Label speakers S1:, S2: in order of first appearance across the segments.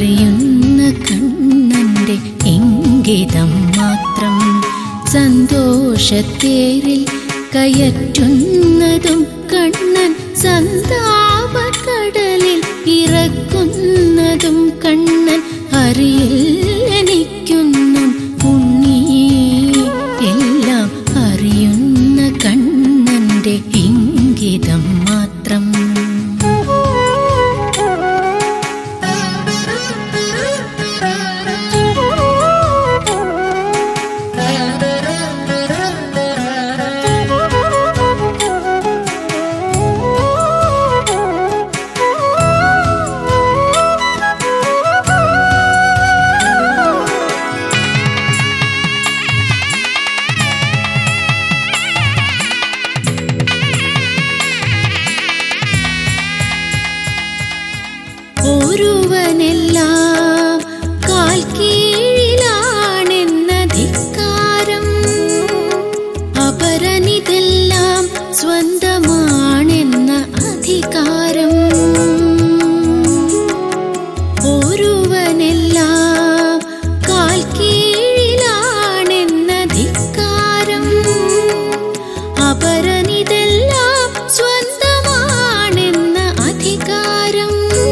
S1: അറിയുന്ന കണ്ണന്റെ ഇംഗിതം മാത്രം. സന്തോഷത്തേരിൽ കയറ്റുന്നതും കണ്ണൻ, സന്താപക്കടലിൽ ഇറക്കുന്നതും കണ്ണൻ. അറിയില്ലെനിക്കൊന്നും ഉണ്ണിയേ, എല്ലാം അറിയുന്ന കണ്ണന്റെ ഇംഗിതം മാത്രം. ഒരുവനെല്ലാം കാൽ കീഴിലാണെന്ന ധിക്കാരം, അപരനിതെല്ലാം സ്വന്തമാണെന്ന അധികാരം. ഒരുവനെല്ലാം കാൽ കീഴിലാണെന്ന ധിക്കാരം, അപരനിതെല്ലാം സ്വന്തമാണെന്ന അധികാരം.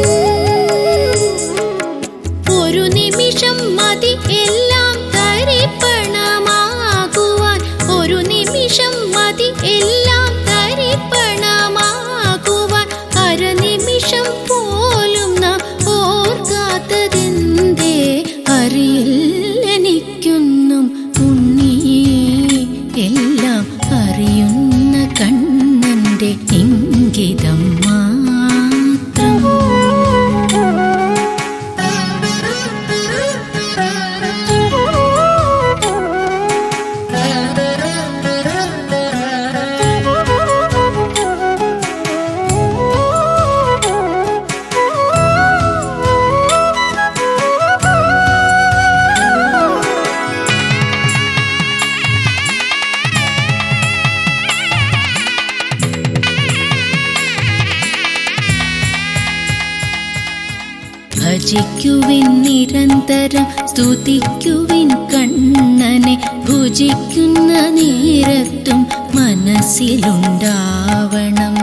S1: ഒരു നിമിഷം മതി എല്ലാം തരിപ്പണമാകുവാൻ, ഒരു നിമിഷം മതി എല്ലാം തരിപ്പണമാകുവാൻ. അരനിമിഷം പോലും നാം ഓർക്കാത്തതെന്തേ? അറിയില്ലെനിക്കൊന്നും ഉണ്ണിയേ, എല്ലാം അറിയുന്ന കണ്ണന്റെ ഇംഗിതം മാത്രം. ഭജിക്കുവിൻ നിരന്തരം, സ്തുതിക്കുവിൻ കണ്ണനെ. ഭുജിക്കുന്ന നേരത്തും മനസ്സിലുണ്ടാവണം.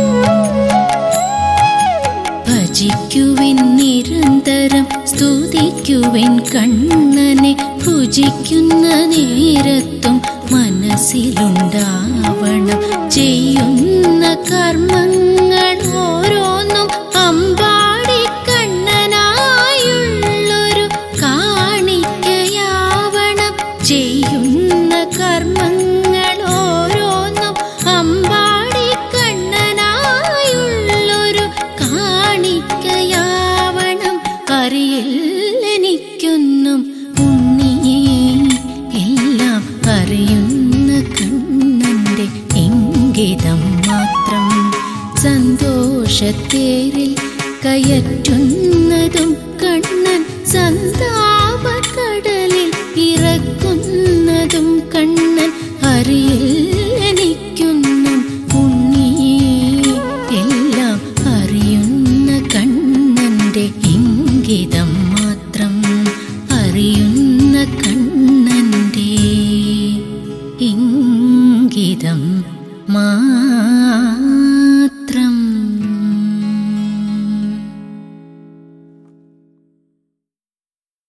S1: ഭജിക്കുവിൻ നിരന്തരം, സ്തുതിക്കുവിൻ കണ്ണനെ. ഭുജിക്കുന്ന നേരത്തും മനസ്സിലുണ്ടാവണം. ചെയ്യുന്ന കർമ്മങ്ങൾ ഓരോന്നും അമ്പാടി കണ്ണനായുള്ളൊരു കാണിക്കയാവണം. ചെയ്യുന്ന കർമ്മങ്ങൾ ഓരോന്നും അമ്പാടി കണ്ണനായുള്ളൊരു കാണിക്കയാവണം. അറിയില്ലെനിക്കൊന്നും ഉണ്ണിയേ, എല്ലാം അറിയുന്ന കണ്ണന്റെ ഇംഗിതം മാത്രം. സന്തോഷത്തേരിൽ കയറ്റുന്നതും കണ്ണൻ, സന്താപക്കടലിൽ ഇറക്കുന്നതും കണ്ണൻ. അറിയില്ലെനിക്കൊന്നും ഉണ്ണിയേ, എല്ലാം അറിയുന്ന കണ്ണന്റെ ഇംഗിതം മാത്രം. അറിയുന്ന കണ്ണന്റെ ഇംഗിതം മാത്രം.